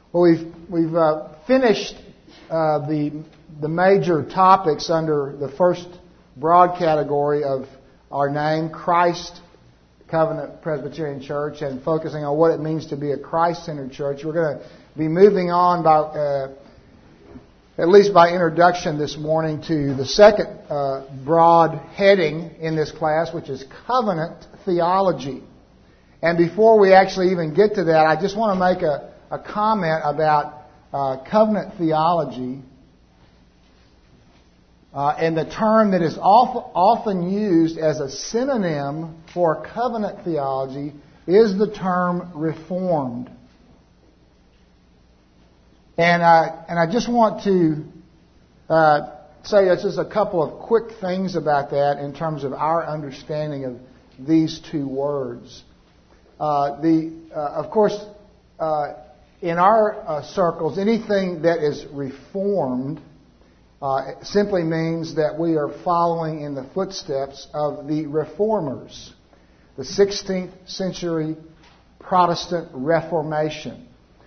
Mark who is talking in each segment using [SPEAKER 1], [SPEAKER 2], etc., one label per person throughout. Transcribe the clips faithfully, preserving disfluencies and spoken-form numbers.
[SPEAKER 1] Well, we've we've uh, finished uh, the the major topics under the first broad category of our name, Christ Covenant Presbyterian Church, and focusing on what it means to be a Christ-centered church. We're going to be moving on by, uh, at least by introduction this morning, to the second uh, broad heading in this class, which is covenant theology. And before we actually even get to that, I just want to make a, a comment about uh, covenant theology. Uh, and the term that is often, often used as a synonym for covenant theology is the term Reformed. And, uh, and I just want to uh, say just a couple of quick things about that in terms of our understanding of these two words. Uh, the, uh, of course, uh, in our uh, circles, anything that is reformed uh, simply means that we are following in the footsteps of the Reformers, the sixteenth century Protestant Reformation.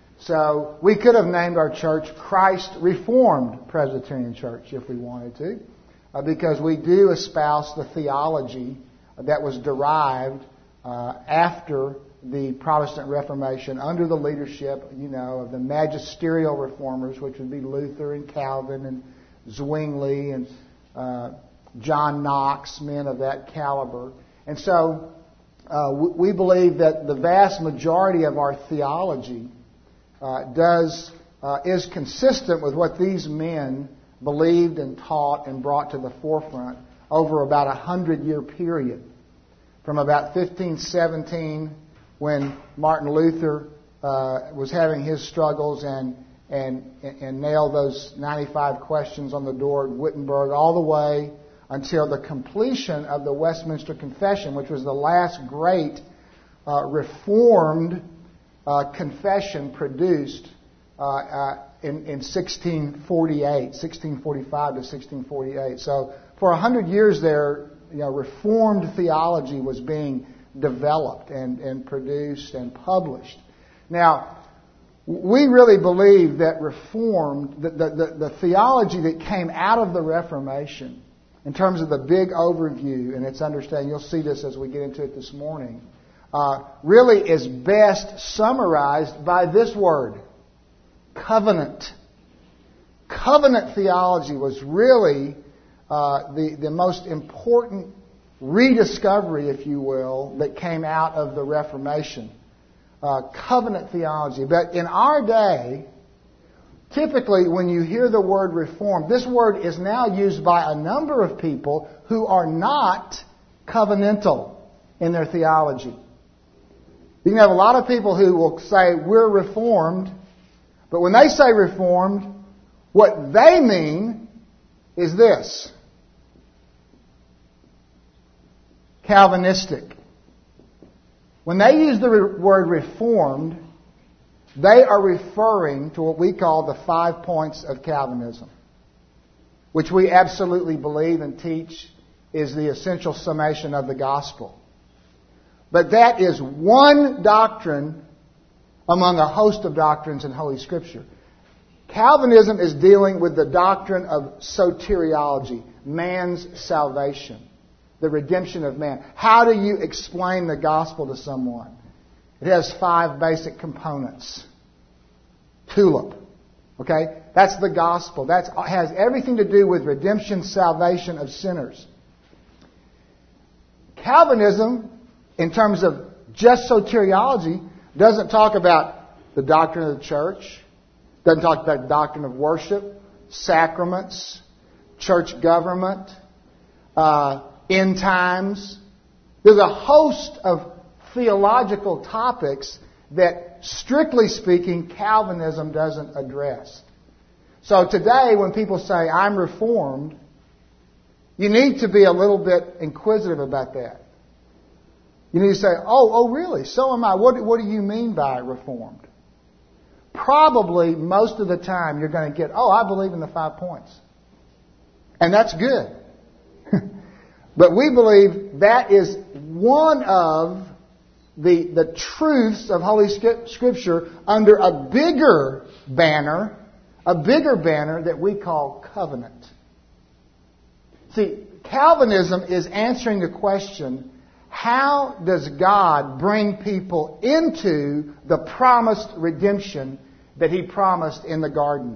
[SPEAKER 1] So we could have named our church Christ Reformed Presbyterian Church if we wanted to, uh, because we do espouse the theology that was derived uh, after the Protestant Reformation under the leadership, you know, of the magisterial reformers, which would be Luther and Calvin and Zwingli and uh, John Knox, men of that caliber. And so uh, we believe that the vast majority of our theology uh, does uh, is consistent with what these men believed and taught and brought to the forefront over about a hundred-year period, from about fifteen seventeen, when Martin Luther uh, was having his struggles and and and nailed those ninety-five questions on the door at Wittenberg, all the way until the completion of the Westminster Confession, which was the last great uh, Reformed uh, confession produced uh, uh, in, in sixteen forty-eight, sixteen forty-five to sixteen forty-eight. So for a hundred years there, you know, Reformed theology was being developed and, and produced and published. Now, we really believe that Reformed, the, the, the, the theology that came out of the Reformation, in terms of the big overview and its understanding, you'll see this as we get into it this morning, uh, really is best summarized by this word, covenant. Covenant theology was really uh, the, the most important rediscovery, if you will, that came out of the Reformation. Uh, covenant theology. But in our day, typically when you hear the word reform, this word is now used by a number of people who are not covenantal in their theology. You can have a lot of people who will say, we're reformed, but when they say reformed, what they mean is this: Calvinistic. When they use the re- word reformed, they are referring to what we call the five points of Calvinism, which we absolutely believe and teach is the essential summation of the gospel. But that is one doctrine among a host of doctrines in Holy Scripture. Calvinism is dealing with the doctrine of soteriology, man's salvation, the redemption of man. How do you explain the gospel to someone? It has five basic components. Tulip. Okay? That's the gospel. That has everything to do with redemption, salvation of sinners. Calvinism, in terms of just soteriology, doesn't talk about the doctrine of the church, doesn't talk about the doctrine of worship, sacraments, church government, uh, end times. There's a host of theological topics that, strictly speaking, Calvinism doesn't address. So today, when people say, I'm Reformed, you need to be a little bit inquisitive about that. You need to say, oh, oh, really? So am I. What, what do you mean by Reformed? Probably, most of the time, you're going to get, oh, I believe in the five points. And that's good. But we believe that is one of the, the truths of Holy Scripture under a bigger banner, a bigger banner that we call covenant. See, Calvinism is answering the question, how does God bring people into the promised redemption that He promised in the garden?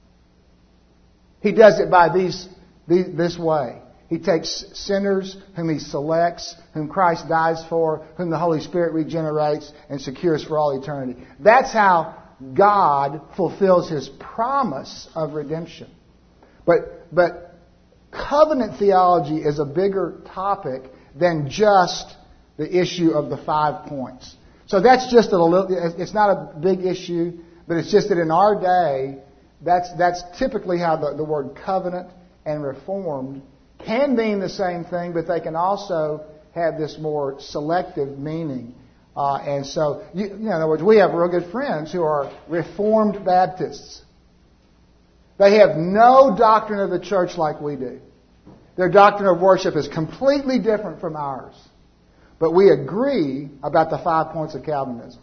[SPEAKER 1] He does it by these, these this way. He takes sinners whom He selects, whom Christ dies for, whom the Holy Spirit regenerates and secures for all eternity. That's how God fulfills His promise of redemption. But, but covenant theology is a bigger topic than just the issue of the five points. So that's just a little, it's not a big issue, but it's just that in our day, that's, that's typically how the, the word covenant and reformed can mean the same thing, but they can also have this more selective meaning. Uh, and so, you, you know, in other words, we have real good friends who are Reformed Baptists. They have no doctrine of the church like we do. Their doctrine of worship is completely different from ours. But we agree about the five points of Calvinism.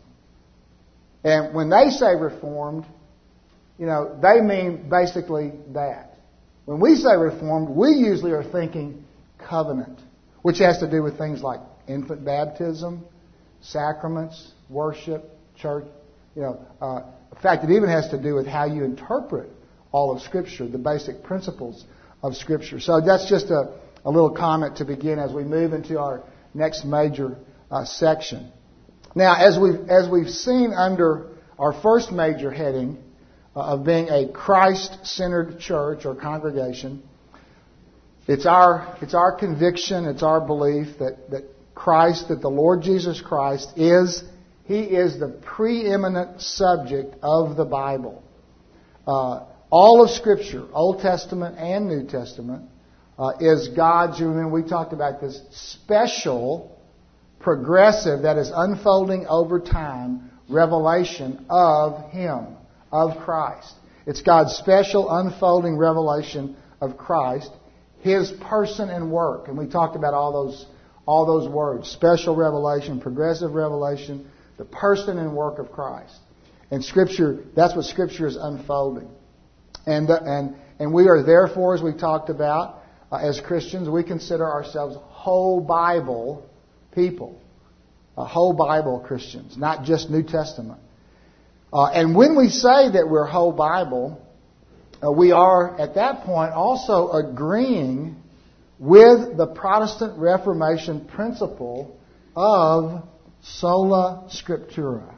[SPEAKER 1] And when they say Reformed, you know, they mean basically that. When we say Reformed, we usually are thinking covenant, which has to do with things like infant baptism, sacraments, worship, church. You know, uh, in fact, it even has to do with how you interpret all of Scripture, the basic principles of Scripture. So that's just a, a little comment to begin as we move into our next major uh, section. Now, as we've, as we've seen under our first major heading uh, of being a Christ-centered church or congregation, it's our, it's our conviction, it's our belief that, that Christ, that the Lord Jesus Christ is, He is the preeminent subject of the Bible. Uh, all of Scripture, Old Testament and New Testament, uh, is God's, you remember we talked about this, special, progressive, that is unfolding over time, revelation of Him, of Christ. It's God's special unfolding revelation of Christ, His person and work. And we talked about all those all those words. Special revelation, progressive revelation, the person and work of Christ. And Scripture, that's what Scripture is unfolding. And uh, and and we are therefore, as we talked about, uh, as Christians, we consider ourselves whole Bible people. Uh, whole Bible Christians, not just New Testament. Uh, and when we say that we're whole Bible, uh, we are at that point also agreeing with the Protestant Reformation principle of sola scriptura.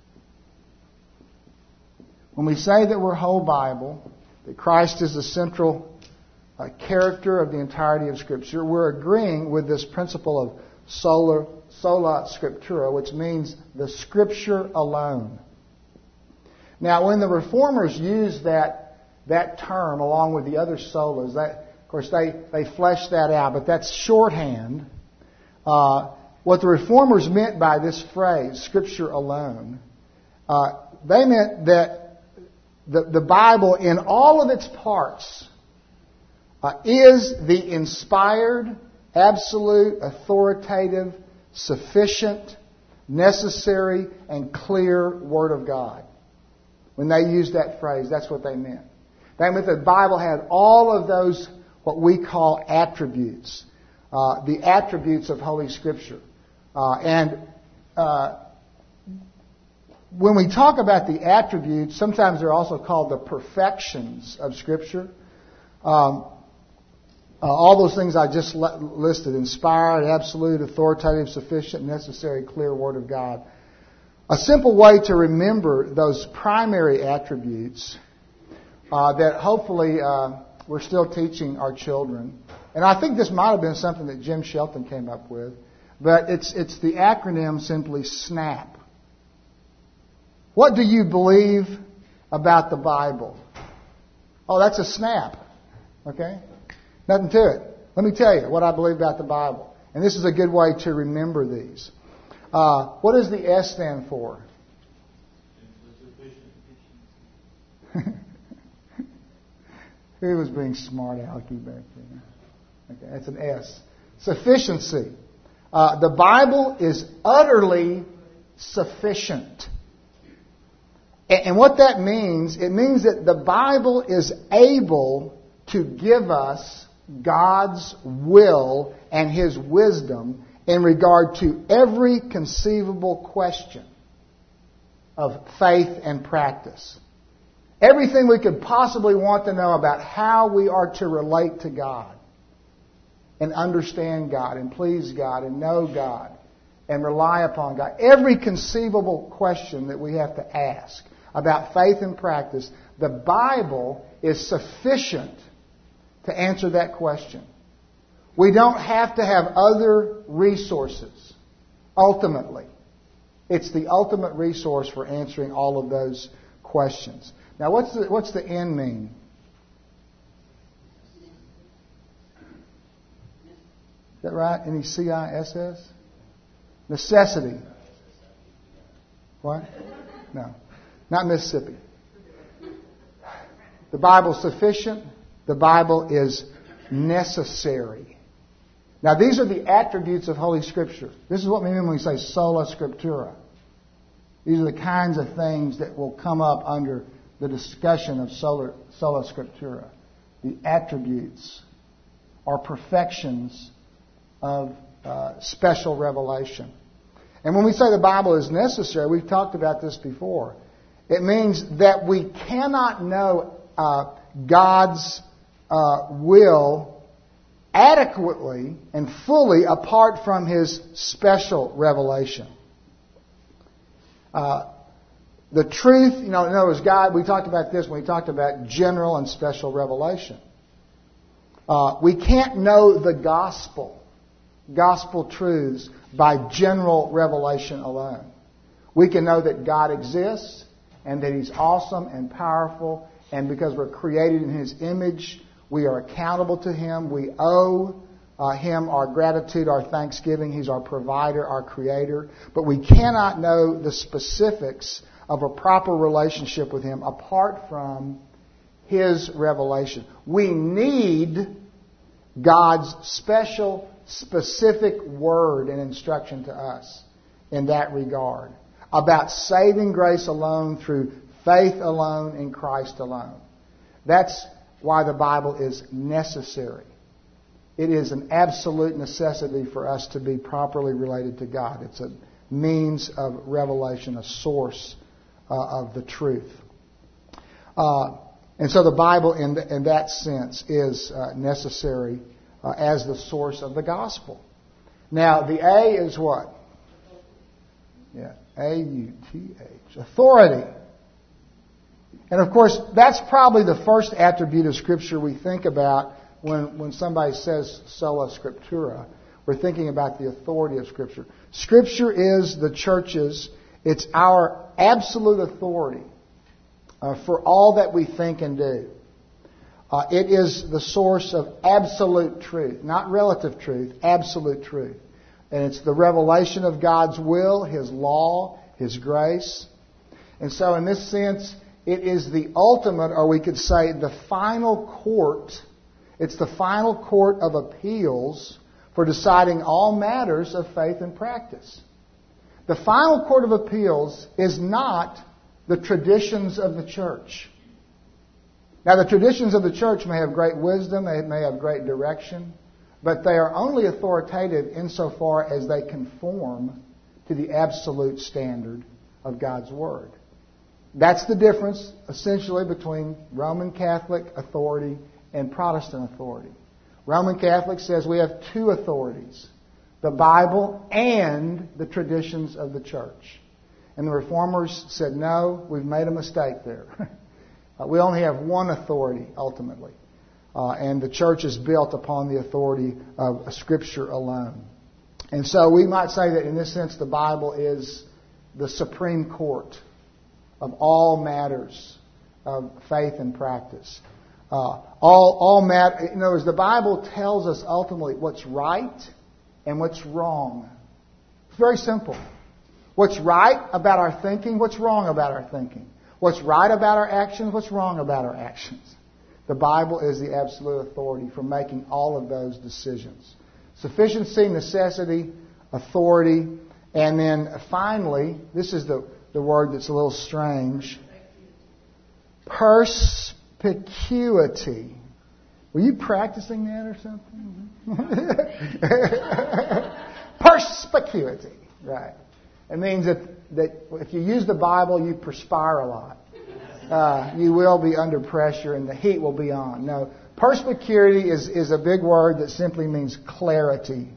[SPEAKER 1] When we say that we're whole Bible, that Christ is the central uh, character of the entirety of Scripture, we're agreeing with this principle of sola, sola scriptura, which means the Scripture alone. Now, when the Reformers used that, that term along with the other solas, that Of course, they, they fleshed that out, but that's shorthand. Uh, what the Reformers meant by this phrase, Scripture alone, uh, they meant that the, the Bible in all of its parts uh, is the inspired, absolute, authoritative, sufficient, necessary, and clear Word of God. When they used that phrase, that's what they meant. They meant the Bible had all of those what we call attributes, uh, the attributes of Holy Scripture. Uh, and uh, when we talk about the attributes, sometimes they're also called the perfections of Scripture. Um, uh, all those things I just listed, inspired, absolute, authoritative, sufficient, necessary, clear Word of God. A simple way to remember those primary attributes uh, that hopefully uh, we're still teaching our children. And I think this might have been something that Jim Shelton came up with. But it's it's the acronym simply SNAP. What do you believe about the Bible? Oh, that's a SNAP. Okay? Nothing to it. Let me tell you what I believe about the Bible. And this is a good way to remember these. Uh, what does the S stand for? Who was being smart alecky back there? Okay, that's an S. Sufficiency. Uh, the Bible is utterly sufficient. And, and what that means, it means that the Bible is able to give us God's will and His wisdom in regard to every conceivable question of faith and practice. Everything we could possibly want to know about how we are to relate to God and understand God and please God and know God and rely upon God. Every conceivable question that we have to ask about faith and practice, the Bible is sufficient to answer that question. We don't have to have other resources, ultimately. It's the ultimate resource for answering all of those questions. Now, what's the, what's the N mean? Is that right? Any C I S S? Necessity. What? No. Not Mississippi. The Bible's sufficient. The Bible is necessary. Now, these are the attributes of Holy Scripture. This is what we mean when we say sola scriptura. These are the kinds of things that will come up under the discussion of sola, sola scriptura. The attributes or perfections of uh, special revelation. And when we say the Bible is necessary, we've talked about this before. It means that we cannot know uh, God's uh, will adequately and fully apart from His special revelation. Uh, the truth, you know, in other words, God, we talked about this when we talked about general and special revelation. Uh, we can't know the gospel, gospel truths, by general revelation alone. We can know that God exists and that He's awesome and powerful, and because we're created in His image, we are accountable to Him. We owe uh, Him our gratitude, our thanksgiving. He's our provider, our creator. But we cannot know the specifics of a proper relationship with Him apart from His revelation. We need God's special, specific word and instruction to us in that regard about saving grace alone through faith alone in Christ alone. That's why the Bible is necessary. It is an absolute necessity for us to be properly related to God. It's a means of revelation, a source uh, of the truth. Uh, and so the Bible, in, the, in that sense, is uh, necessary uh, as the source of the gospel. Now, the A is what? Yeah, A U T H. Authority. And of course, that's probably the first attribute of Scripture we think about when, when somebody says sola scriptura. We're thinking about the authority of Scripture. Scripture is the church's, it's our absolute authority uh, for all that we think and do. Uh, it is the source of absolute truth, not relative truth, absolute truth. And it's the revelation of God's will, His law, His grace. And so in this sense, it is the ultimate, or we could say the final court. It's the final court of appeals for deciding all matters of faith and practice. The final court of appeals is not the traditions of the church. Now, the traditions of the church may have great wisdom, they may have great direction, but they are only authoritative insofar as they conform to the absolute standard of God's Word. That's the difference, essentially, between Roman Catholic authority and Protestant authority. Roman Catholic says we have two authorities, the Bible and the traditions of the church. And the Reformers said, no, we've made a mistake there. We only have one authority, ultimately. Uh, and the church is built upon the authority of Scripture alone. And so we might say that in this sense the Bible is the supreme court of all matters of faith and practice. Uh, all, all matter, in other words, the Bible tells us ultimately what's right and what's wrong. It's very simple. What's right about our thinking, what's wrong about our thinking. What's right about our actions, what's wrong about our actions. The Bible is the absolute authority for making all of those decisions. Sufficiency, necessity, authority. And then finally, this is the, the word that's a little strange. Perspicuity. Were you practicing that or something? Perspicuity. Right. It means that, that if you use the Bible, you perspire a lot. Uh, you will be under pressure and the heat will be on. No, perspicuity is, is a big word that simply means clarity.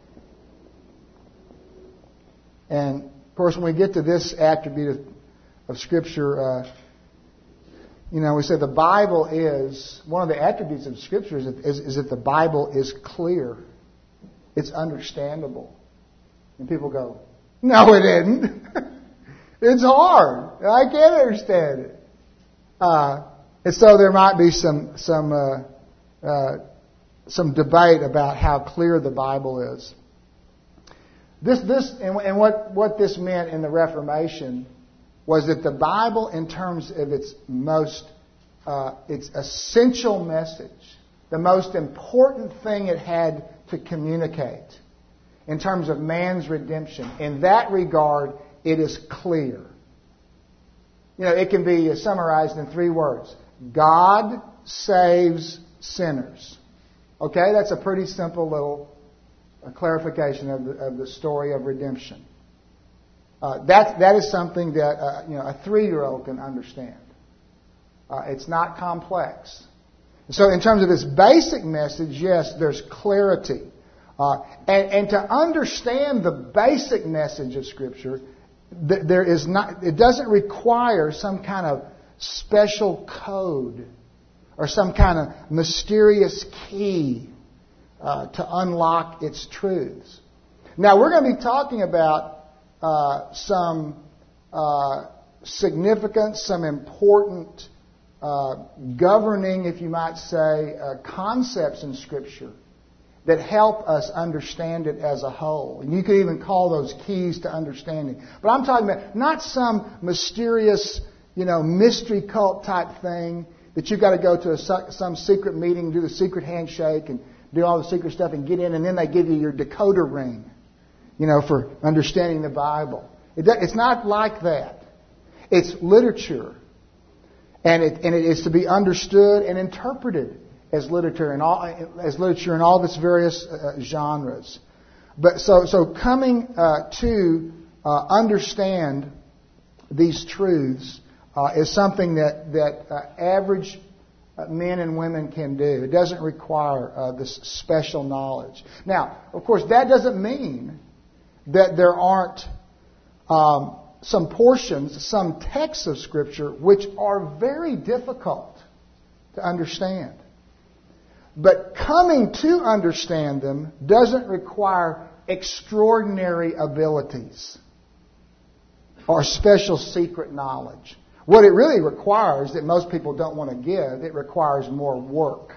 [SPEAKER 1] And, of course, when we get to this attribute of, of Scripture, uh, you know, we say the Bible is, one of the attributes of Scripture is, is, is that the Bible is clear. It's understandable. And people go, no, it isn't. It's hard. I can't understand it. Uh, and so there might be some some uh, uh, some debate about how clear the Bible is. This this and, and what what this meant in the Reformation was that the Bible, in terms of its most uh, its essential message, the most important thing it had to communicate in terms of man's redemption, in that regard, it is clear. You know, it can be summarized in three words. God saves sinners. Okay, that's a pretty simple little uh, clarification of the, of the story of redemption. Uh, that, that is something that uh, you know, a three-year-old can understand. Uh, it's not complex. So in terms of this basic message, yes, there's clarity. Uh, and, and to understand the basic message of Scripture, there is not, it doesn't require some kind of special code or some kind of mysterious key uh, to unlock its truths. Now, we're going to be talking about uh, some uh, significant, some important uh, governing, if you might say, uh, concepts in Scripture that help us understand it as a whole. And you could even call those keys to understanding. But I'm talking about not some mysterious, you know, mystery cult type thing that you've got to go to a, some secret meeting, do the secret handshake, and do all the secret stuff and get in, and then they give you your decoder ring, you know, for understanding the Bible. It, it's not like that. It's literature. And it, and it is to be understood and interpreted as literature and all as literature in all of its various uh, genres. But so so coming uh, to uh, understand these truths uh, is something that that uh, average uh, men and women can do. It doesn't require uh, this special knowledge. Now, of course, that doesn't mean that there aren't um, some portions, some texts of Scripture which are very difficult to understand. But coming to understand them doesn't require extraordinary abilities or special secret knowledge. What it really requires, that most people don't want to give, it requires more work.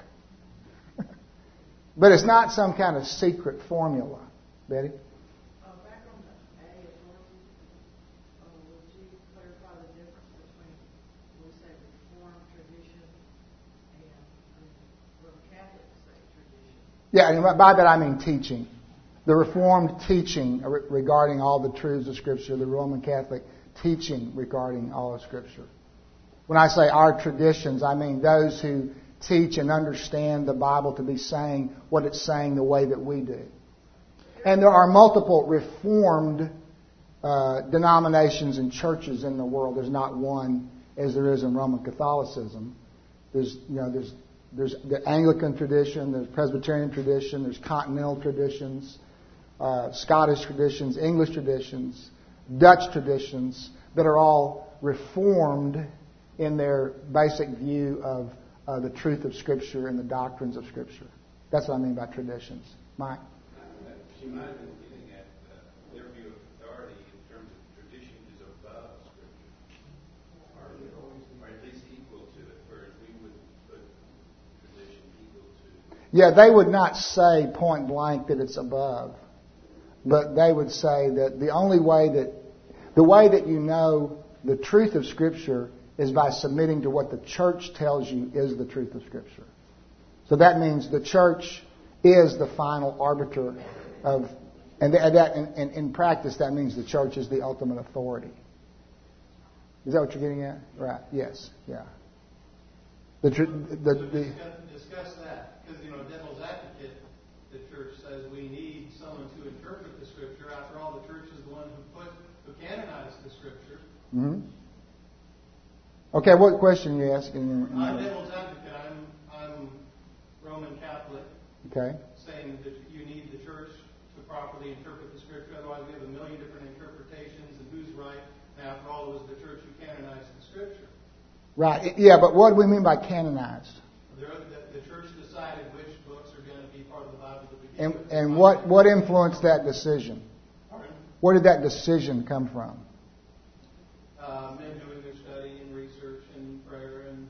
[SPEAKER 1] But it's not some kind of secret formula. Betty?
[SPEAKER 2] Uh, back on the A authority, uh, would you clarify the difference between, we say, Reformed tradition and Roman Catholic say tradition?
[SPEAKER 1] Yeah, and by that I mean teaching. The Reformed teaching regarding all the truths of Scripture, the Roman Catholic teaching regarding all of Scripture. When I say our traditions, I mean those who teach and understand the Bible to be saying what it's saying the way that we do. And there are multiple Reformed uh, denominations and churches in the world. There's not one as there is in Roman Catholicism. There's, you know, there's there's the Anglican tradition, there's Presbyterian tradition, there's Continental traditions, uh, Scottish traditions, English traditions, Dutch traditions that are all Reformed in their basic view of uh, the truth of Scripture and the doctrines of Scripture. That's what I mean by traditions. Mike?
[SPEAKER 3] She might have been getting at uh, their view of authority in terms of tradition is above Scripture, or, or at least equal to it, whereas we would put tradition equal to.
[SPEAKER 1] Yeah, they would not say point blank that it's above, but they would say that the only way that, the way that you know the truth of Scripture is by submitting to what the church tells you is the truth of Scripture. So that means the church is the final arbiter of And that, that in, in, in practice, that means the church is the ultimate authority. Is that what you're getting at? Right. Yes. Yeah. The tr- the,
[SPEAKER 4] so
[SPEAKER 1] the
[SPEAKER 4] discuss, discuss that, because you know, devil's advocate, the church says we need someone to interpret the Scripture. After all, the church is the one who put who canonized the Scripture.
[SPEAKER 1] Mm-hmm. Okay. What question are you asking?
[SPEAKER 4] I'm devil's advocate. I'm I'm Roman Catholic.
[SPEAKER 1] Okay.
[SPEAKER 4] Saying that you need the church to properly interpret the Scripture. Otherwise, we have a million different interpretations, and who's right? And after all, it was the church who canonized the Scripture.
[SPEAKER 1] Right. Yeah, but what do we mean by canonized?
[SPEAKER 4] The, the, the church decided which books are going to be part of the Bible to begin
[SPEAKER 1] And,
[SPEAKER 4] with.
[SPEAKER 1] and what, what influenced that decision?
[SPEAKER 4] Pardon?
[SPEAKER 1] Where did that decision come from?
[SPEAKER 4] Uh, men doing their study and research and prayer and.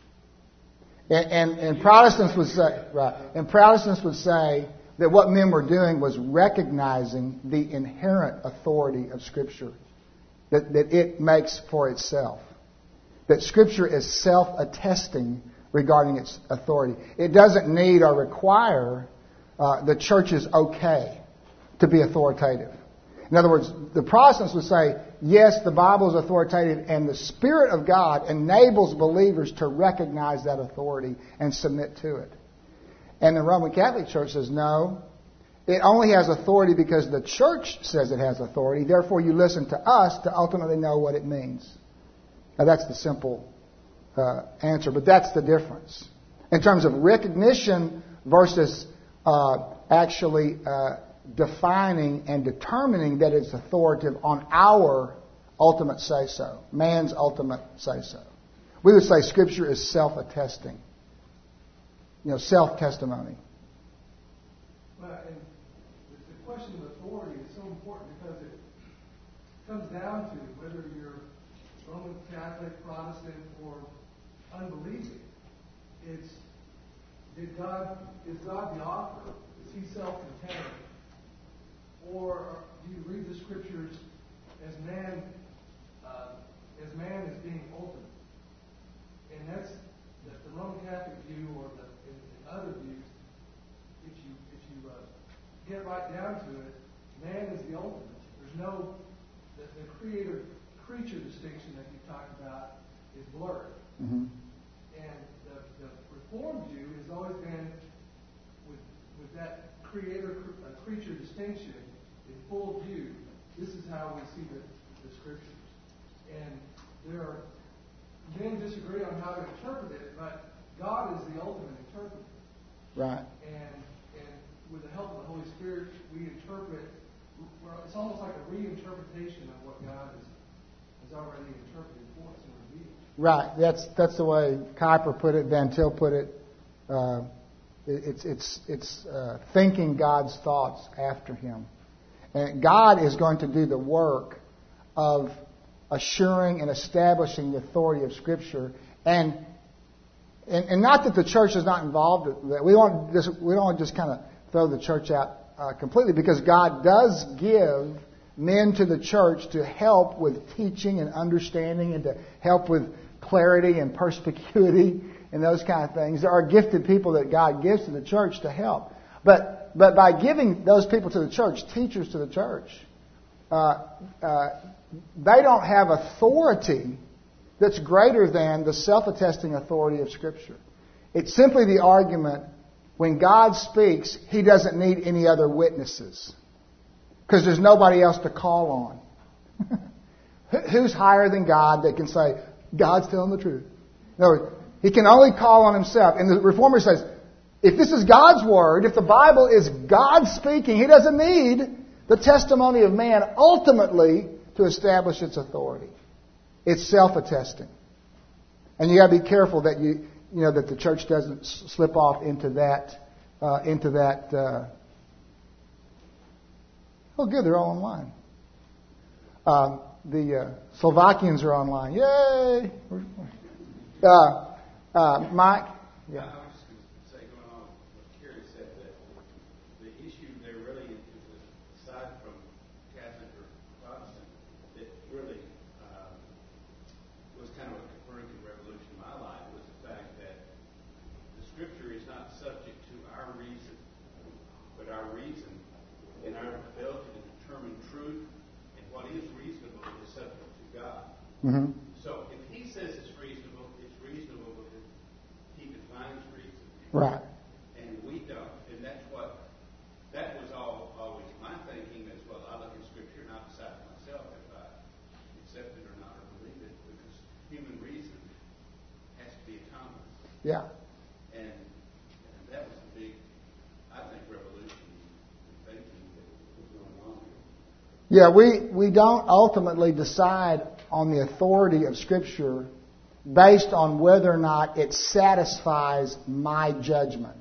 [SPEAKER 1] And, and, and Protestants would say, right, and Protestants would say that what men were doing was recognizing the inherent authority of Scripture, that, that it makes for itself. That Scripture is self-attesting regarding its authority. It doesn't need or require uh, the church's okay to be authoritative. In other words, the Protestants would say, yes, the Bible is authoritative, and the Spirit of God enables believers to recognize that authority and submit to it. And the Roman Catholic Church says, no, it only has authority because the church says it has authority. Therefore, you listen to us to ultimately know what it means. Now, that's the simple uh, answer, but that's the difference. In terms of recognition versus uh, actually uh, defining and determining that it's authoritative on our ultimate say-so, man's ultimate say-so. We would say Scripture is self-attesting, you know, self-testimony.
[SPEAKER 5] Well, and the question of authority is so important because it comes down to whether you're Roman Catholic, Protestant, or unbelieving. It's did God is God the author? Is He self-contained, or do you read the Scriptures as man uh, as man as being ultimate? And that's the, the Roman Catholic view, or the in, in other views. If you if you uh, get right down to it, man is the ultimate. There's no the, the creator creature distinction that you talked about is blurred.
[SPEAKER 1] Mm-hmm.
[SPEAKER 5] And the, the Reformed view has always been with with that creator uh, creature distinction in full view. This is how we see the, the Scriptures. And there are men disagree on how to interpret it, but God is the ultimate interpreter.
[SPEAKER 1] Right.
[SPEAKER 5] And and with the help of the Holy Spirit, we interpret. Well, it's almost like a reinterpretation of what God has, has already interpreted for us and revealed.
[SPEAKER 1] Right. That's that's the way Kuyper put it. Van Til put it. Uh, it it's it's it's uh, thinking God's thoughts after Him, and God is going to do the work of assuring and establishing the authority of Scripture, and and, and not that the church is not involved in that. We don't just we don't just kind of throw the church out uh, completely, because God does give men to the church to help with teaching and understanding, and to help with clarity and perspicuity and those kind of things. There are gifted people that God gives to the church to help, but but by giving those people to the church, teachers to the church, uh, uh, they don't have authority that's greater than the self-attesting authority of Scripture. It's simply the argument, when God speaks, He doesn't need any other witnesses, because there's nobody else to call on. Who's higher than God that can say, God's telling the truth? No, He can only call on Himself. And the Reformer says, if this is God's Word, if the Bible is God speaking, He doesn't need the testimony of man ultimately to establish its authority. It's self-attesting. And you got to be careful that you, you know, that the church doesn't slip off into that, uh, into that. Uh, oh, good, they're all online. Uh, the uh, Slovakians are online. Yay! Uh, uh, Mike? Yeah.
[SPEAKER 3] I was just going to say, going on what Kerry said, that the issue there really is, aside from Catholic or Protestant, that really uh, was kind of a Copernican revolution in my life, was the fact that the Scripture is not subject to our reason, but our reason and our ability
[SPEAKER 1] Mm-hmm.
[SPEAKER 3] So if he says it's reasonable, it's reasonable because he defines reason.
[SPEAKER 1] Right.
[SPEAKER 3] And we don't. And that's what, that was all always my thinking as well. I look at Scripture and I decide for myself if I accept it or not or believe it, because human reason has to be autonomous.
[SPEAKER 1] Yeah.
[SPEAKER 3] And, and that was the big, I think, revolution in thinking that was going on here.
[SPEAKER 1] Yeah, we, we don't ultimately decide on the authority of Scripture based on whether or not it satisfies my judgment.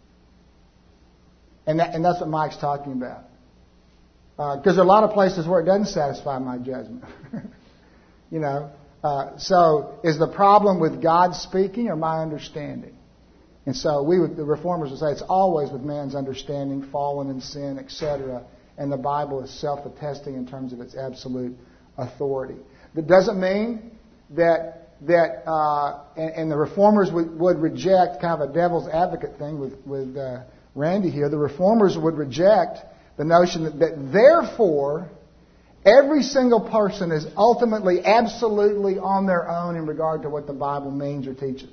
[SPEAKER 1] And that, and that's what Mike's talking about. Because uh, there are a lot of places where it doesn't satisfy my judgment. you know. Uh, so is the problem with God speaking or my understanding? And so we, would, the reformers would say it's always with man's understanding, fallen in sin, et cetera. And the Bible is self-attesting in terms of its absolute authority. That doesn't mean that that uh, and, and the reformers would, would reject kind of a devil's advocate thing with with uh, Randy here. The reformers would reject the notion that, that therefore every single person is ultimately absolutely on their own in regard to what the Bible means or teaches.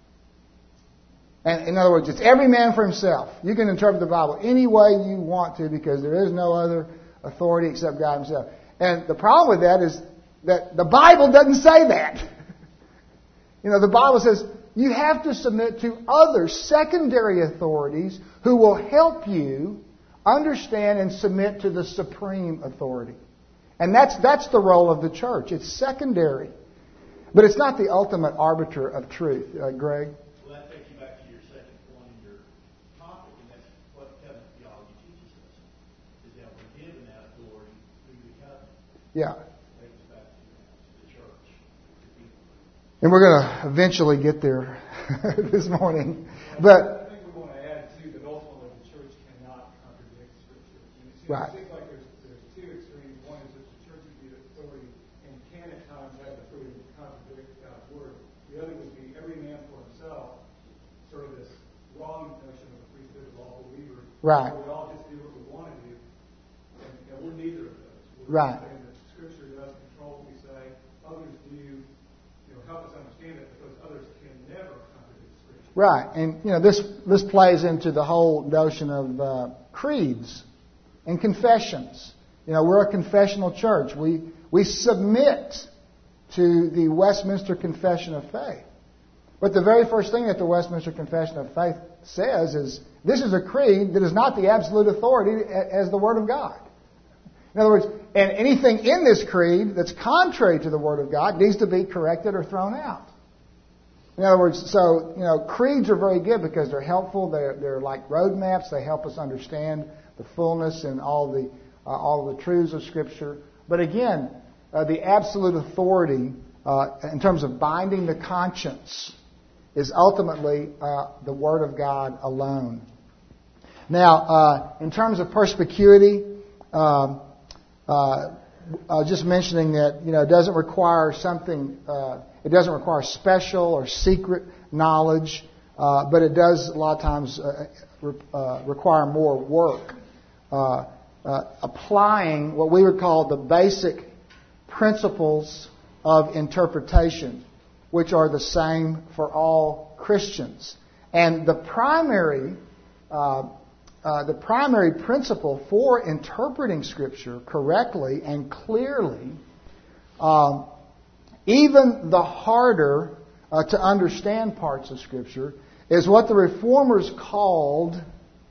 [SPEAKER 1] And in other words, it's every man for himself. You can interpret the Bible any way you want to because there is no other authority except God Himself. And the problem with that is that the Bible doesn't say that. You know, the Bible says you have to submit to other secondary authorities who will help you understand and submit to the supreme authority. And that's that's the role of the church. It's secondary. But it's not the ultimate arbiter of truth. Uh, Greg?
[SPEAKER 6] Well, that takes you back to your second point in your topic, and that's what covenant theology teaches us, is that we're given that authority through the covenant.
[SPEAKER 1] Yeah.
[SPEAKER 6] Takes us back to the church, the people.
[SPEAKER 1] And we're going to eventually get there this morning. But
[SPEAKER 5] I think we want to add, too, that ultimately the church cannot contradict Scripture. And it seems,
[SPEAKER 1] Right.
[SPEAKER 5] it seems like there's, there's two extremes. One is that the church would be the authority and can at times have the authority to contradict God's Word. The other would be every man for himself, sort of this wrong notion of a priesthood of all believers.
[SPEAKER 1] Right.
[SPEAKER 5] Where we all just do what we want to do. And, and we're neither of those. We're
[SPEAKER 1] Right.
[SPEAKER 5] saying that Scripture does control what we say. Others do, you know, help us understand it because others can never contradict Scripture.
[SPEAKER 1] right, and you know this this plays into the whole notion of uh, creeds and confessions. You know, we're a confessional church. We we submit to the Westminster Confession of Faith. But the very first thing that the Westminster Confession of Faith says is this is a creed that is not the absolute authority as the Word of God. In other words, and anything in this creed that's contrary to the Word of God needs to be corrected or thrown out. In other words, so, you know, creeds are very good because they're helpful. They're, they're like roadmaps. They help us understand the fullness and all the, uh, all the truths of Scripture. But again, uh, the absolute authority uh, in terms of binding the conscience is ultimately uh, the Word of God alone. Now, uh, in terms of perspicuity, um, uh, uh, just mentioning that, you know, it doesn't require something, uh, it doesn't require special or secret knowledge, uh, but it does a lot of times uh, re- uh, require more work. Uh, uh, applying what we would call the basic principles of interpretation, which are the same for all Christians. And the primary uh, Uh, the primary principle for interpreting Scripture correctly and clearly, um, even the harder uh, to understand parts of Scripture, is what the Reformers called,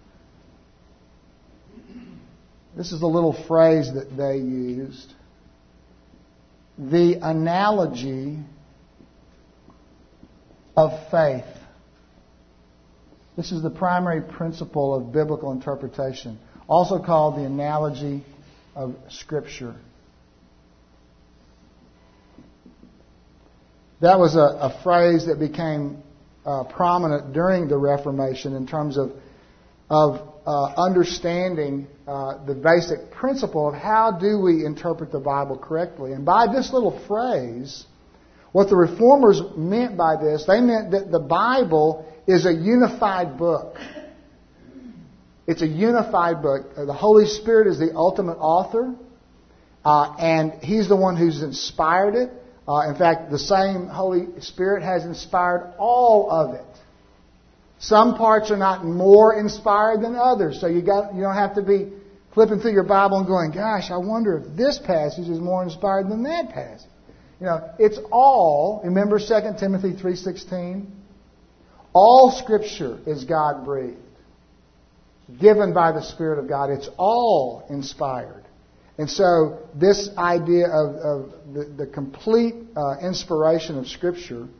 [SPEAKER 1] this is the little phrase that they used, the analogy of faith. This is the primary principle of biblical interpretation, also called the analogy of Scripture. That was a, a phrase that became uh, prominent during the Reformation in terms of, of uh, understanding uh, the basic principle of how do we interpret the Bible correctly. And by this little phrase, what the Reformers meant by this, they meant that the Bible is a unified book. It's a unified book. The Holy Spirit is the ultimate author, uh, and He's the one who's inspired it. Uh, in fact, the same Holy Spirit has inspired all of it. Some parts are not more inspired than others, so you got you don't have to be flipping through your Bible and going, "Gosh, I wonder if this passage is more inspired than that passage." You know, it's all. Remember Second Timothy three sixteen. All Scripture is God-breathed, given by the Spirit of God. It's all inspired. And so this idea of, of the, the complete uh, inspiration of Scripture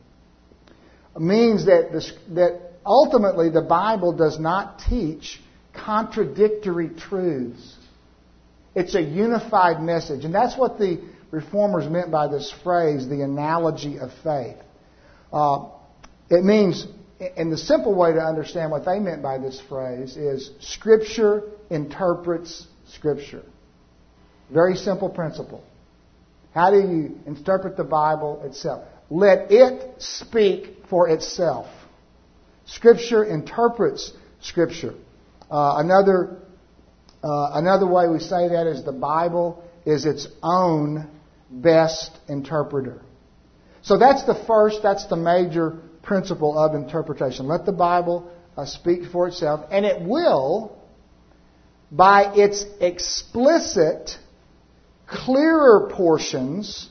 [SPEAKER 1] means that, this, that ultimately the Bible does not teach contradictory truths. It's a unified message. And that's what the Reformers meant by this phrase, the analogy of faith. Uh, it means, and the simple way to understand what they meant by this phrase is Scripture interprets Scripture. Very simple principle. How do you interpret the Bible itself? Let it speak for itself. Scripture interprets Scripture. Uh, another uh, another way we say that is the Bible is its own best interpreter. So that's the first, that's the major principle of interpretation. Let the Bible uh, speak for itself, and it will, by its explicit, clearer portions,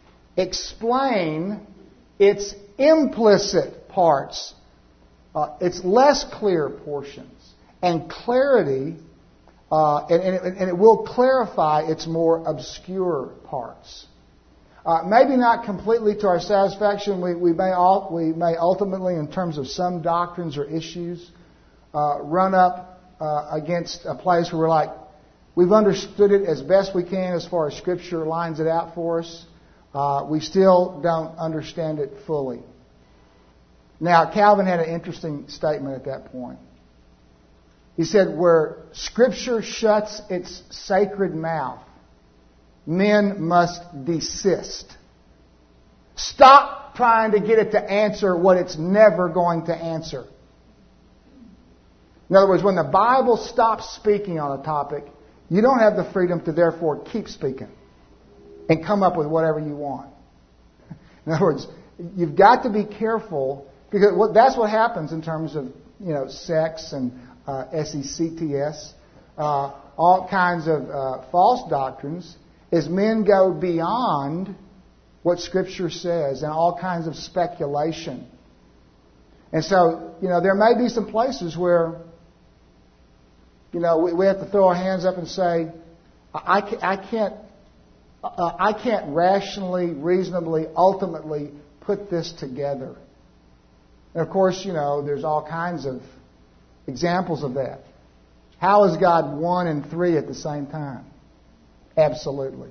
[SPEAKER 1] explain its implicit parts, uh, its less clear portions, and clarity, uh, and, and, it, and it will clarify its more obscure parts. Uh, maybe not completely to our satisfaction. We, we may all, we may ultimately, in terms of some doctrines or issues, uh, run up uh, against a place where we're like, we've understood it as best we can as far as Scripture lines it out for us. Uh, we still don't understand it fully. Now, Calvin had an interesting statement at that point. He said, where Scripture shuts its sacred mouth, men must desist. Stop trying to get it to answer what it's never going to answer. In other words, when the Bible stops speaking on a topic, you don't have the freedom to therefore keep speaking and come up with whatever you want. In other words, you've got to be careful, because what, that's what happens in terms of, you know, sex and uh, S E C T S, uh, all kinds of uh, false doctrines, is men go beyond what Scripture says and all kinds of speculation. And so, you know, there may be some places where, you know, we, we have to throw our hands up and say, I, I can't, uh, I can't rationally, reasonably, ultimately put this together. And of course, you know, there's all kinds of examples of that. How is God one and three at the same time? Absolutely.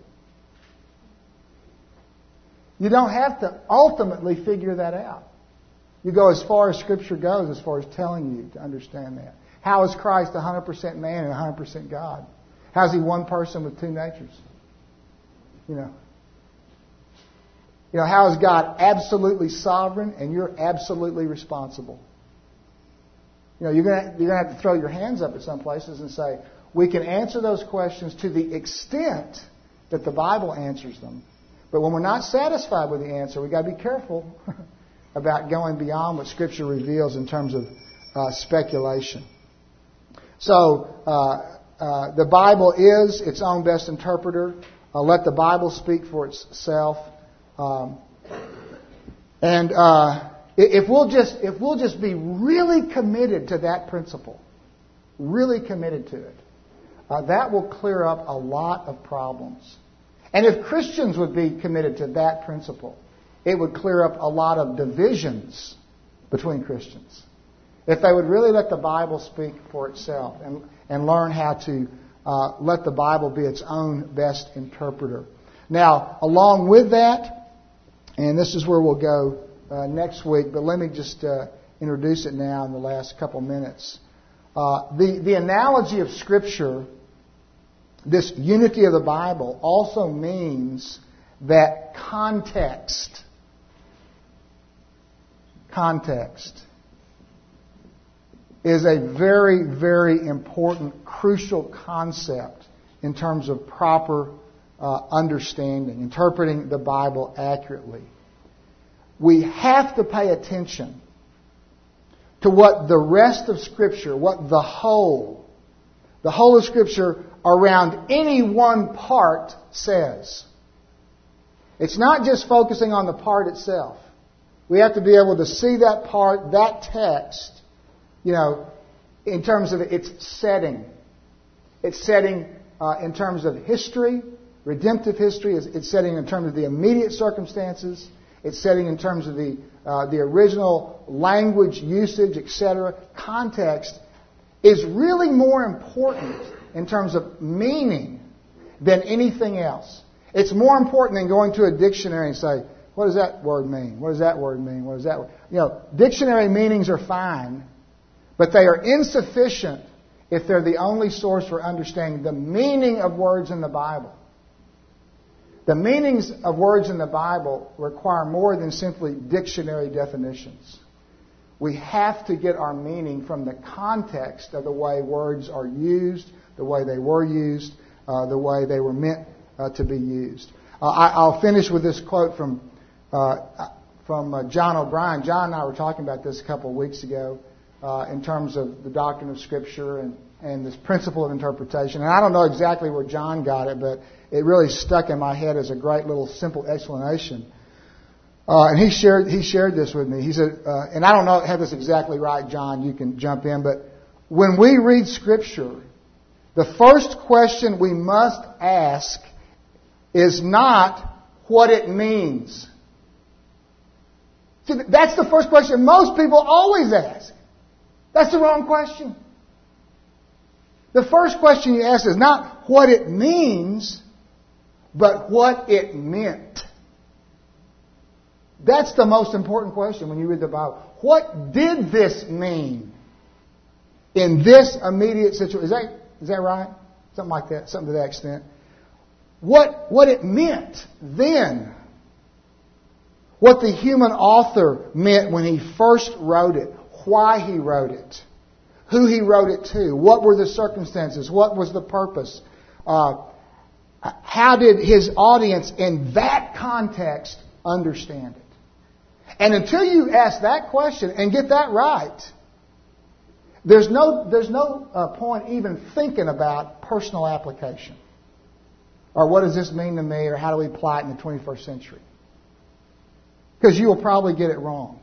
[SPEAKER 1] You don't have to ultimately figure that out. You go as far as Scripture goes, as far as telling you to understand that. How is Christ one hundred percent man and one hundred percent God? How is He one person with two natures? You know. You know, how is God absolutely sovereign and you're absolutely responsible? You know, you're going to, you're going to have to throw your hands up at some places and say, we can answer those questions to the extent that the Bible answers them. But when we're not satisfied with the answer, we've got to be careful about going beyond what Scripture reveals in terms of uh, speculation. So, uh, uh, the Bible is its own best interpreter. Uh, let the Bible speak for itself. Um, and uh, if we'll just if we'll just be really committed to that principle, really committed to it, uh, that will clear up a lot of problems. And if Christians would be committed to that principle, it would clear up a lot of divisions between Christians. If they would really let the Bible speak for itself and, and learn how to uh, let the Bible be its own best interpreter. Now, along with that, and this is where we'll go uh, next week, but let me just uh, introduce it now in the last couple minutes. Uh, the, the analogy of Scripture, this unity of the Bible, also means that context, context, is a very, very important, crucial concept in terms of proper uh, understanding, interpreting the Bible accurately, we have to pay attention to what the rest of Scripture, what the whole, the whole of Scripture around any one part says. It's not just focusing on the part itself. We have to be able to see that part, that text, you know, in terms of its setting. Its setting uh, in terms of history, redemptive history. It's setting in terms of the immediate circumstances. It's setting in terms of the uh, the original language, usage, et cetera. Context is really more important in terms of meaning than anything else. It's more important than going to a dictionary and say, what does that word mean? What does that word mean? What does that word? You know, dictionary meanings are fine, but they are insufficient if they're the only source for understanding the meaning of words in the Bible. The meanings of words in the Bible require more than simply dictionary definitions. We have to get our meaning from the context of the way words are used, the way they were used, uh, the way they were meant uh, to be used. Uh, I, I'll finish with this quote from uh, from uh, John O'Brien. John and I were talking about this a couple of weeks ago uh, in terms of the doctrine of Scripture and, and this principle of interpretation. And I don't know exactly where John got it, but it really stuck in my head as a great little simple explanation. Uh, and he shared he shared this with me. He said, uh, and I don't know have this exactly right, John. You can jump in, but when we read Scripture, the first question we must ask is not what it means. See, that's the first question most people always ask. That's the wrong question. The first question you ask is not what it means, but what it meant. That's the most important question when you read the Bible. What did this mean in this immediate situation? Is that, is that right? Something like that, something to that extent. What, what it meant then. What the human author meant when he first wrote it. Why he wrote it. Who he wrote it to. What were the circumstances. What was the purpose. Uh, how did his audience in that context understand it? And until you ask that question and get that right, there's no, there's no uh, point even thinking about personal application. Or what does this mean to me, or how do we apply it in the twenty-first century? Because you will probably get it wrong.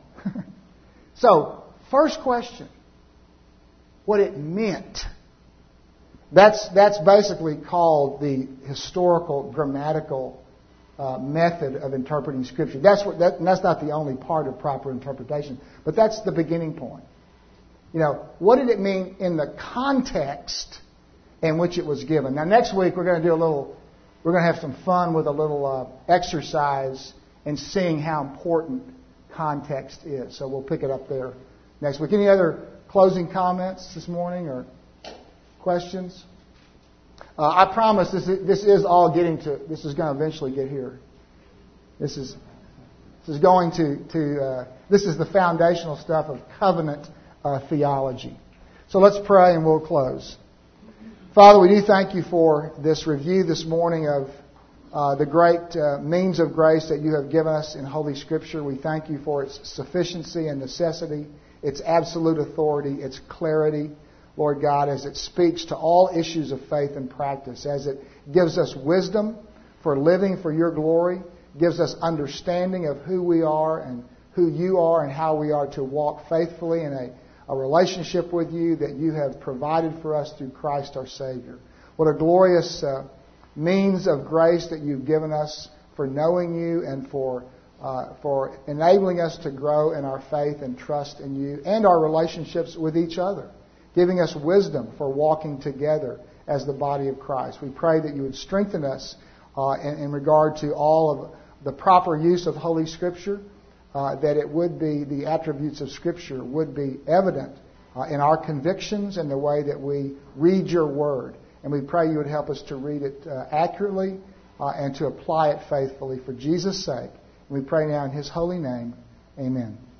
[SPEAKER 1] So, first question, what it meant. That's, that's basically called the historical, grammatical uh, method of interpreting Scripture. That's, what, that, and that's not the only part of proper interpretation, but that's the beginning point. You know, what did it mean in the context in which it was given? Now, next week we're going to do a little, we're going to have some fun with a little uh, exercise in seeing how important context is. So we'll pick it up there next week. Any other closing comments this morning or questions? Uh, I promise this is, this is all getting to, this is going to eventually get here. This is, this is going to, to uh, this is the foundational stuff of covenant uh, theology. So let's pray and we'll close. Father, we do thank you for this review this morning of uh, the great uh, means of grace that you have given us in Holy Scripture. We thank you for its sufficiency and necessity, its absolute authority, its clarity, Lord God, as it speaks to all issues of faith and practice, as it gives us wisdom for living for your glory, gives us understanding of who we are and who you are and how we are to walk faithfully in a, a relationship with you that you have provided for us through Christ our Savior. What a glorious uh, means of grace that you've given us for knowing you and for uh, for enabling us to grow in our faith and trust in you and our relationships with each other, giving us wisdom for walking together as the body of Christ. We pray that you would strengthen us uh, in, in regard to all of the proper use of Holy Scripture, uh, that it would be, the attributes of Scripture would be evident uh, in our convictions and the way that we read your Word. And we pray you would help us to read it uh, accurately uh, and to apply it faithfully for Jesus' sake. And we pray now in His holy name. Amen.